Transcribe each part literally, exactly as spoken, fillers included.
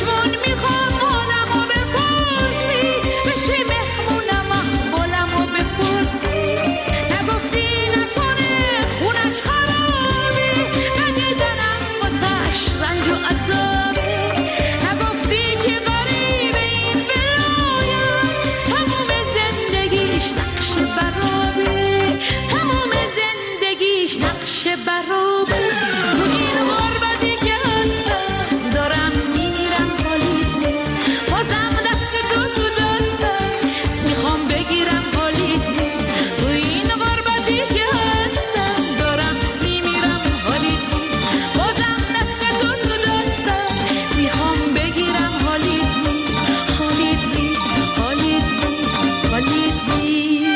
چشمون میخوام حالمو بپرسی بشی مهمونم احوالمو بپرسی نگفتی نکنه خونش خرابه ندیدنم واسش رنج و عذابه نگفتی که غریب این ولایم تموم زندگیش نقش برابه تموم زندگیش نقش برابه تو این غربتی که هستم دارم میرم حالیت نیست بازم دست تو تو دستم میخوام بگیرم حالیت نیست تو این غربتی که هستم دارم میمیرم حالیت نیست بازم دست تو تو دستم میخوام بگیرم حالیت نیست حالیت نیست حالیت نیست حالیت نیست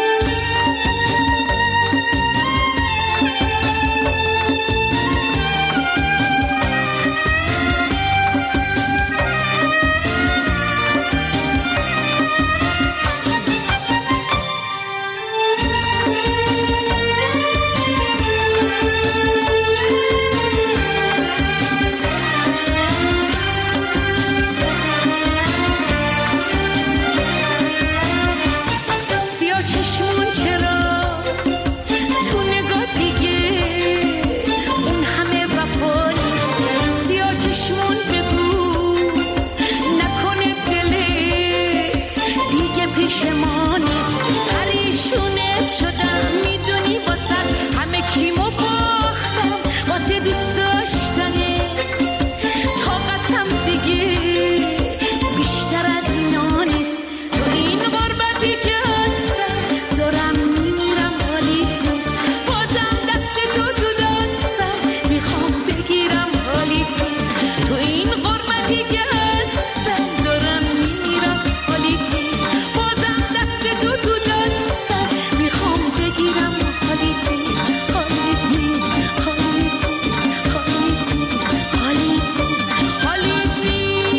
سیاه چشمون چرا تو نگاه دیگه اون همه وفا نیست سیاه چشمون بگو نکنه دلت دیگه پیش ما نیست پریشونت شدم میدونی واسه همه چیمو باختم واسه دوست داشتنه طاقتم دیگه بیشتر از اینا نیست تو این غربتی که هستم دارم میمیرم حالیت نیست بازم دست تو تو دستم میخوام بگیرم حالیت نیست تو این غربتی که هستم دارم میمیرم حالیت نیست بازم دست تو تو دستم میخوام بگیرم حالیت نیست حالیت نیست حالیت نیست حالیت نیست حالیت نیست حالیت نیست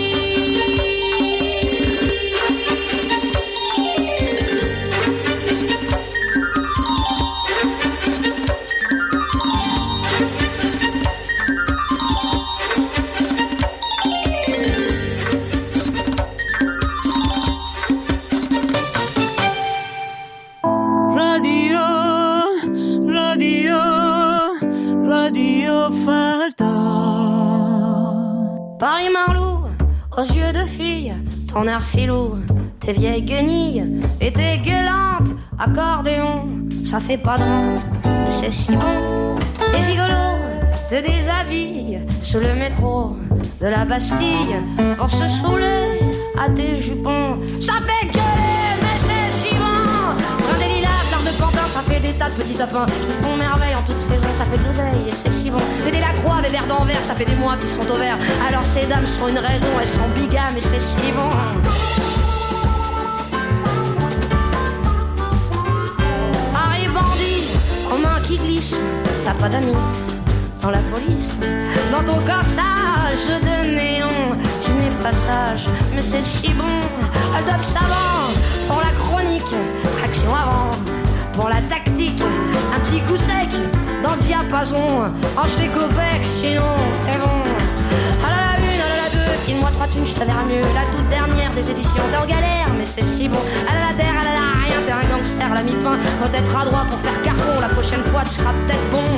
رادیو رادیو رادیو فردا Paris Marlou, aux yeux de fille, ton air filou, tes vieilles guenilles et tes gueulantes, accordéon, ça fait pas de honte, mais c'est si bon. Les gigolos te déshabillent sous le métro de la Bastille pour se saouler à tes jupons, ça fait gueuler, mais c'est si bon. Brun des lilas, fleurs de pantin, ça fait des tas de petits sapins qui font merveille en toute saison, ça fait de l'oseille et c'est si bon. T'es la croix, des verres d'Anvers, ça fait des mois qu'ils sont au vert. Alors ces dames sont une raison, elles sont bigames et c'est si bon. Paris bandit, aux mains qui glissent, t'as pas d'amis dans la police. Dans ton corsage de néon, tu n'es pas sage, mais c'est si bon. Adobe savant pour la chronique, action avant pour la tactique. Un petit coup sec dans le diapason, range tes copecs, sinon t'es bon. À la une, à la deux, file-moi trois thunes, je te verrai mieux. La toute dernière des éditions, t'es en galère, mais c'est si bon. À la der, à la rien, t'es un gangster, la mi-pain. Quand t'être à droit pour faire carton, la prochaine fois tu seras peut-être bon.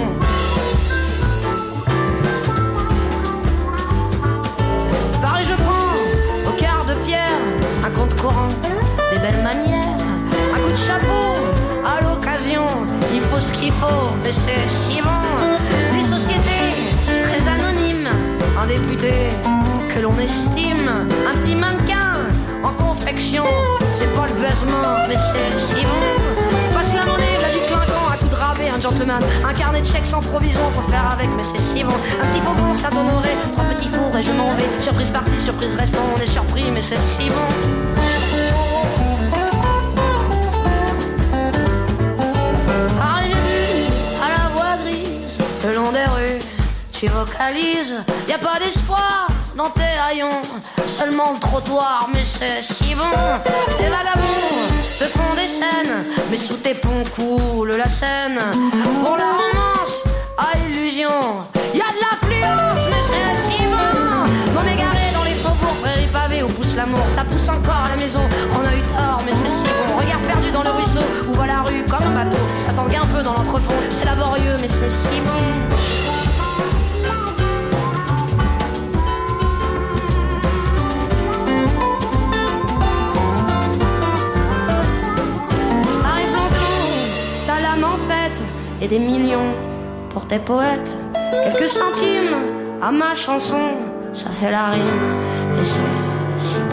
Paris, je prends au quart de pierre un compte courant, des belles manières, un coup de chapeau à l'occasion. Il faut ce qu'il faut, mais c'est si bon. Des sociétés très anonymes, un député que l'on estime, un petit mannequin en confection. C'est pas le baisement, mais c'est si bon. Passe la monnaie, la du clinquant, un coup de rabais, un gentleman, un carnet de chèques sans provision, faut faire avec, mais c'est si bon. Un petit faubourg, ça t'honorer, trois petits fours et je m'en vais. Surprise partie, surprise restant, on est surpris, mais c'est si bon. Le long des rues, tu vocalises, y a pas d'espoir dans tes haillons, seulement le trottoir, mais c'est si bon. Tes vagabonds te font des scènes, mais sous tes ponts coule la Seine. Pour la romance à illusion, y a de l'affluence, mais c'est si bon. M'en égarer dans les faubourgs feu dans l'entrepôt. C'est laborieux mais c'est si bon. Arrive l'enfant, t'as l'âme en fête et des millions pour tes poètes. Quelques centimes à ma chanson, ça fait la rime et c'est si bon.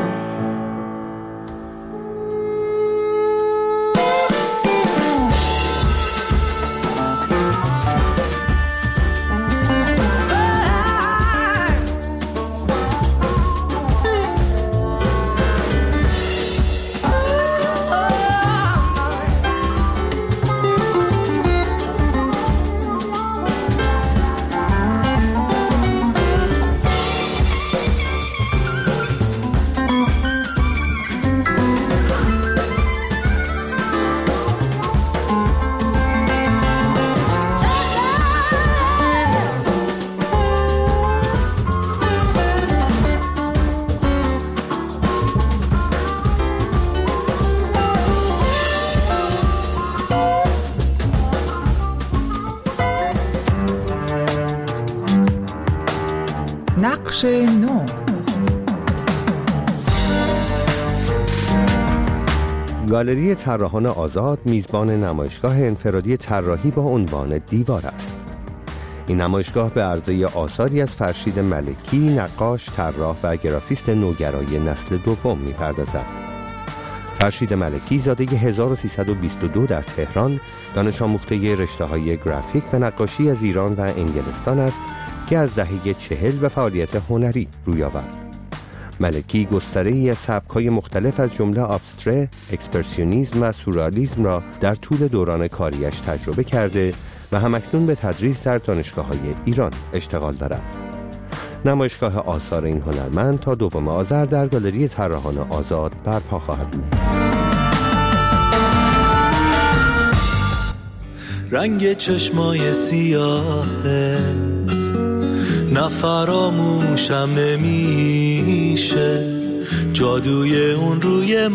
نقش نو. گالری طراحان آزاد میزبان نمایشگاه انفرادی طراحی با عنوان دیوار است. این نمایشگاه به عرضه آثاری از فرشید ملکی، نقاش، طراح و گرافیست نوگرای نسل دوم می‌پردازد. فرشید ملکی زاده هزار و سیصد و بیست و دو در تهران، دانش آموخته رشته‌های گرافیک و نقاشی از ایران و انگلستان است که از دهه چهل به فعالیت هنری روی آورد. ملکی گستره‌ای از سبک‌های مختلف از جمله ابستره، اکسپرسیونیسم و سورئالیسم را در طول دوران کاریش تجربه کرده و همکنون به تدریس در دانشگاه‌های ایران اشتغال دارد. نمایشگاه آثار این هنرمند تا دوم آذر در گالری طراحان آزاد برپا خواهد بود. رنگ چشمای سیاهت نفراموشم نمیشه، جادوی اون روی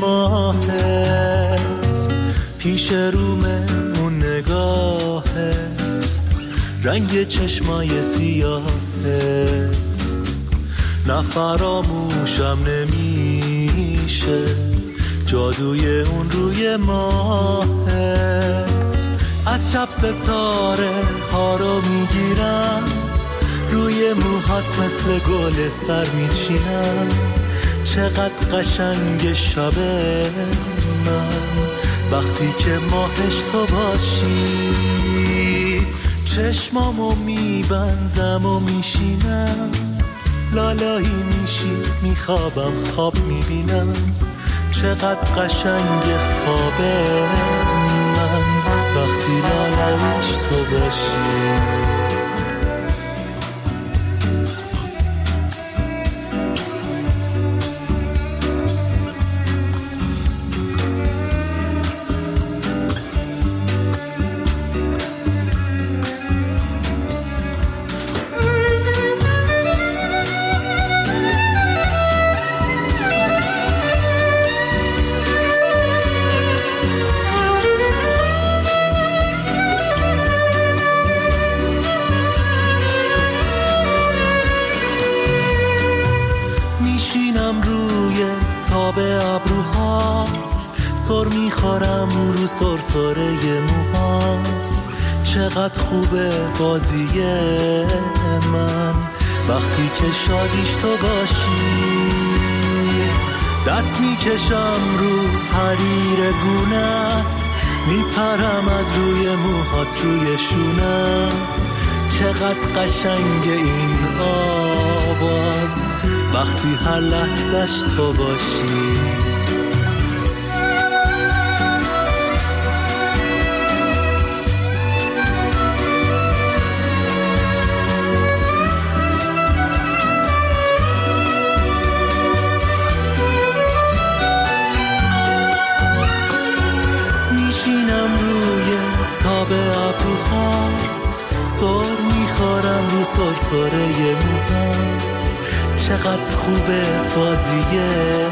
ماهت، پیش رومه اون نگاهت، رنگ چشمای سیاهت نفراموشم نمیشه، جادوی اون روی ماهت. از شب ستاره ها رو میگیرم، روی موهات مثل گل سر میچینم، چقدر قشنگ شب من وقتی که ماهش تو باشی. چشمامو میبندم و میشینم، لالایی میشی میخوابم خواب میبینم، چقدر قشنگ خوابه من وقتی لالایش تو باشی. سر میخورم رو سرسره موهات، چقدر خوبه بازی من وقتی که شادیش تو باشی. دست میکشم رو حریر گونت، میپرم از روی موهات روی شونت، چقدر قشنگ این آواز وقتی هر لحظش تو باشی. سر میخورم رو سرسره موهات، چقدر خوبه بازی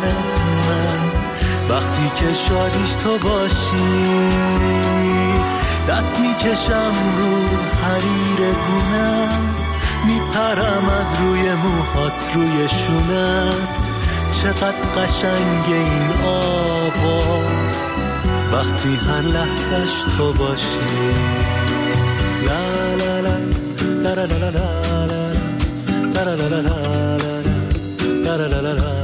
من وقتی که شادیش تو باشی. دست میکشم رو حریر گونت، میپرم از روی موهات روی شونت. چقدر قشنگ این آواز وقتی هر لحظش تو باشی. لا لا لا لا لا لا لا لا لا لا لا لا لا لا لا لا لا لا.